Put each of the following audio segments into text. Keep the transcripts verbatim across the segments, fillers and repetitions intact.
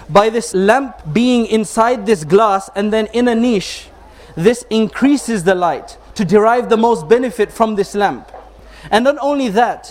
by this lamp being inside this glass and then in a niche, this increases the light to derive the most benefit from this lamp. And not only that,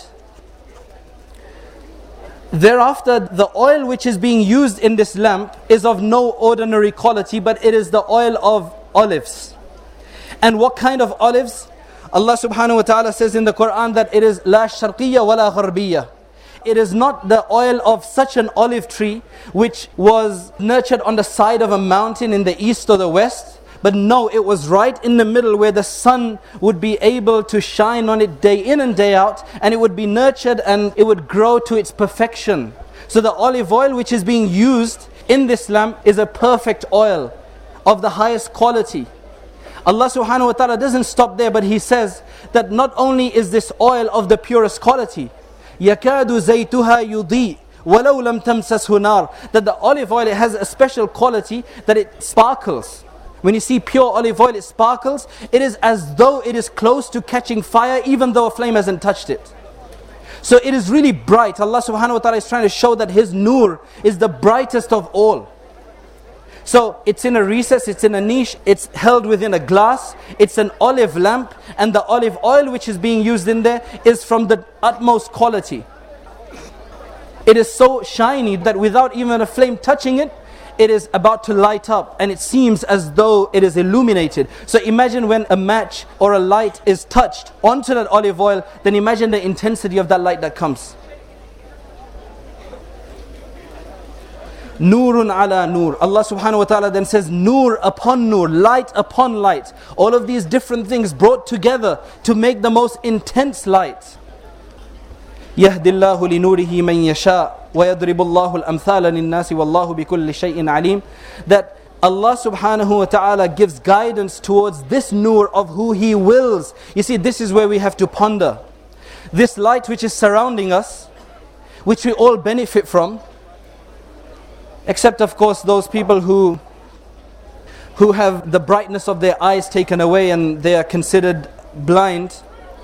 thereafter the oil which is being used in this lamp is of no ordinary quality, but it is the oil of olives. And what kind of olives? Allah subhanahu wa ta'ala says in the Quran that it is la sharqiyya wa la gharbiyya. It is not the oil of such an olive tree which was nurtured on the side of a mountain in the east or the west, but no, it was right in the middle where the sun would be able to shine on it day in and day out, and it would be nurtured and it would grow to its perfection. So the olive oil which is being used in this lamp is a perfect oil of the highest quality. Allah subhanahu wa ta'ala doesn't stop there, but He says that not only is this oil of the purest quality, يَكَادُ زَيْتُهَا يُضِيء وَلَوْ لَمْ تَمْسَسْهُ نَارٌ, that the olive oil, it has a special quality that it sparkles. When you see pure olive oil, it sparkles. It is as though it is close to catching fire, even though a flame hasn't touched it. So it is really bright. Allah subhanahu wa ta'ala is trying to show that His nur is the brightest of all. So it's in a recess, it's in a niche, it's held within a glass, it's an olive lamp, and the olive oil which is being used in there is from the utmost quality. It is so shiny that without even a flame touching it, it is about to light up, and it seems as though it is illuminated. So imagine when a match or a light is touched onto that olive oil, then imagine the intensity of that light that comes. Nurun ala nur. Allah subhanahu wa ta'ala then says, nur upon nur, light upon light. All of these different things brought together to make the most intense light. يَهْدِ اللَّهُ لِنُورِهِ مَنْ يَشَاءُ وَيَضْرِبُ اللَّهُ الْأَمْثَالَ لِلنَّاسِ وَاللَّهُ بِكُلِّ شَيْءٍ عَلِيمٌ. That Allah subhanahu wa ta'ala gives guidance towards this nur of who He wills. You see, this is where we have to ponder. This light which is surrounding us, which we all benefit from, except of course those people who who have the brightness of their eyes taken away and they are considered blind.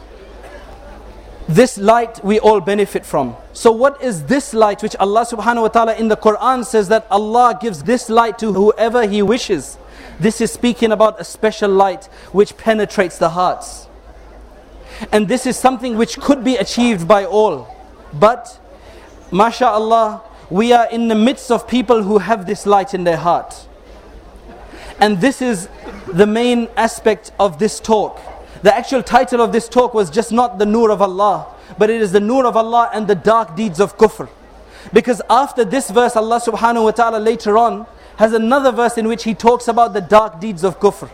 This light we all benefit from. So what is this light which Allah subhanahu wa ta'ala in the Quran says that Allah gives this light to whoever He wishes? This is speaking about a special light which penetrates the hearts. And this is something which could be achieved by all. But, mashallah, we are in the midst of people who have this light in their heart. And this is the main aspect of this talk. The actual title of this talk was just not the nur of Allah, but it is the nur of Allah and the dark deeds of kufr. Because after this verse, Allah subhanahu wa ta'ala later on has another verse in which He talks about the dark deeds of kufr.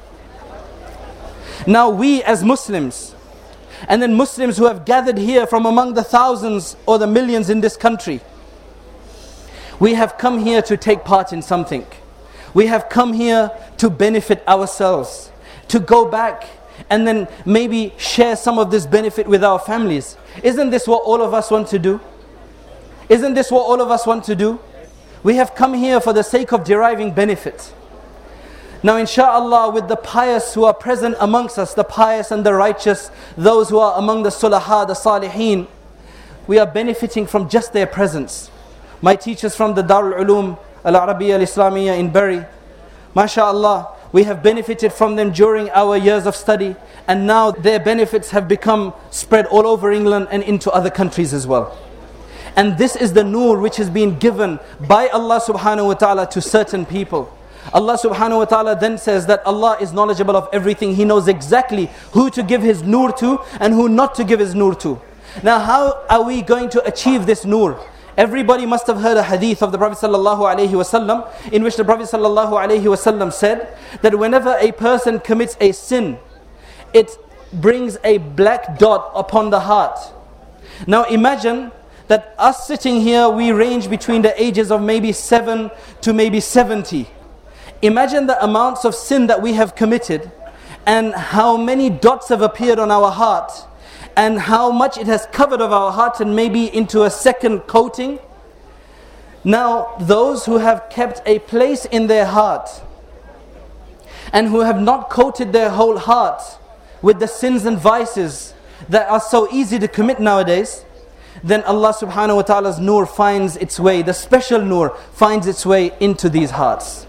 Now we as Muslims, and then Muslims who have gathered here from among the thousands or the millions in this country, we have come here to take part in something. We have come here to benefit ourselves, to go back and then maybe share some of this benefit with our families. Isn't this what all of us want to do? Isn't this what all of us want to do? We have come here for the sake of deriving benefit. Now inshallah, with the pious who are present amongst us, the pious and the righteous, those who are among the sulaha, the salihin, we are benefiting from just their presence. My teachers from the Darul Uloom Al-Arabiya Al-Islamiyya in Bury, mashallah, we have benefited from them during our years of study, and now their benefits have become spread all over England and into other countries as well. And this is the nur which has been given by Allah subhanahu wa ta'ala to certain people. Allah subhanahu wa ta'ala then says that Allah is knowledgeable of everything. He knows exactly who to give His nur to and who not to give His nur to. Now how are we going to achieve this nur? Everybody must have heard a hadith of the Prophet sallallahu alaihi wasallam, in which the Prophet sallallahu alaihi wasallam said that whenever a person commits a sin, it brings a black dot upon the heart. Now imagine that us sitting here, we range between the ages of maybe seven to maybe seventy. Imagine the amounts of sin that we have committed and how many dots have appeared on our heart, and how much it has covered of our heart and maybe into a second coating. Now those who have kept a place in their heart and who have not coated their whole heart with the sins and vices that are so easy to commit nowadays, then Allah subhanahu wa ta'ala's nur finds its way, the special nur finds its way into these hearts.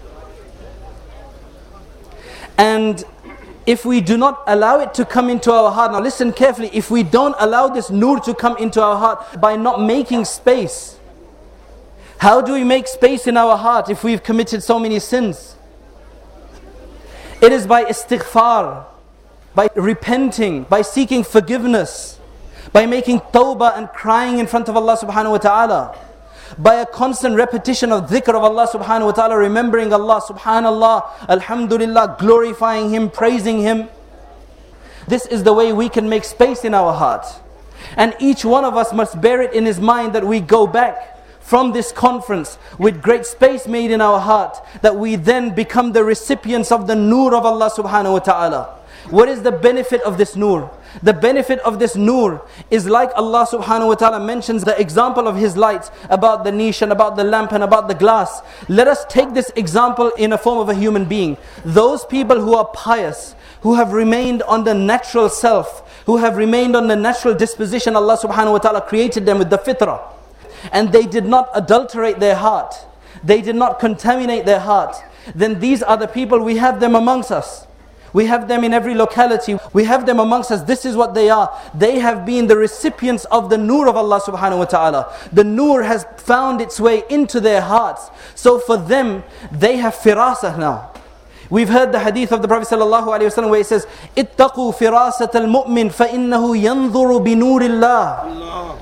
And if we do not allow it to come into our heart, now listen carefully, if we don't allow this nur to come into our heart by not making space, how do we make space in our heart if we've committed so many sins? It is by istighfar, by repenting, by seeking forgiveness, by making tawbah and crying in front of Allah subhanahu wa ta'ala, by a constant repetition of dhikr of Allah subhanahu wa ta'ala, remembering Allah, subhanallah, alhamdulillah, glorifying Him, praising Him. This is the way we can make space in our heart. And each one of us must bear it in his mind that we go back from this conference with great space made in our heart, that we then become the recipients of the nur of Allah subhanahu wa ta'ala. What is the benefit of this nur? The benefit of this nur is like Allah subhanahu wa ta'ala mentions the example of His light about the niche and about the lamp and about the glass. Let us take this example in a form of a human being. Those people who are pious, who have remained on the natural self, who have remained on the natural disposition Allah subhanahu wa ta'ala created them with the fitrah, and they did not adulterate their heart, they did not contaminate their heart, then these are the people, we have them amongst us. We have them in every locality. We have them amongst us. This is what they are. They have been the recipients of the nur of Allah subhanahu wa ta'ala. The nur has found its way into their hearts. So for them, they have firasah now. We've heard the hadith of the Prophet sallallahu alaihi wasallam where it says, "Ittaqu firasat al-mu'min fa-innahu yanzuru bi-nurillah."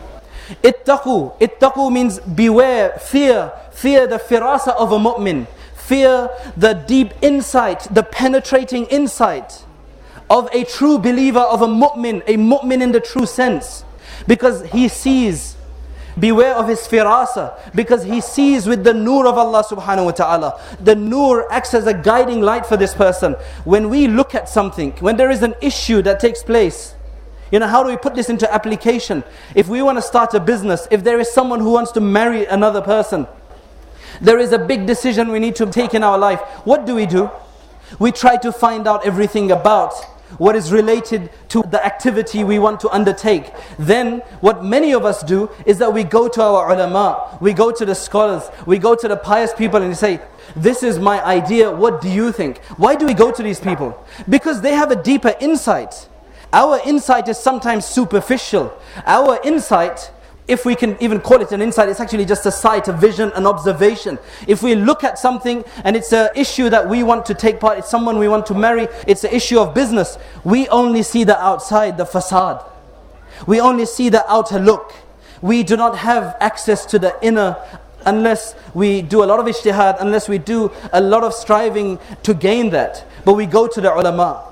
Ittaqu. Ittaqu means beware, fear. Fear the firasa of a mu'min. Fear the deep insight, the penetrating insight of a true believer, of a mu'min, a mu'min in the true sense. Because he sees, beware of his firasa, because he sees with the nur of Allah subhanahu wa ta'ala. The nur acts as a guiding light for this person. When we look at something, when there is an issue that takes place, you know, how do we put this into application? If we want to start a business, if there is someone who wants to marry another person, there is a big decision we need to take in our life. What do we do? We try to find out everything about what is related to the activity we want to undertake. Then what many of us do is that we go to our ulama, we go to the scholars, we go to the pious people and we say, this is my idea, what do you think? Why do we go to these people? Because they have a deeper insight. Our insight is sometimes superficial. Our insight, if we can even call it an insight, it's actually just a sight, a vision, an observation. If we look at something and it's an issue that we want to take part, it's someone we want to marry, it's an issue of business, we only see the outside, the facade. We only see the outer look. We do not have access to the inner unless we do a lot of ijtihad, unless we do a lot of striving to gain that. But we go to the ulama.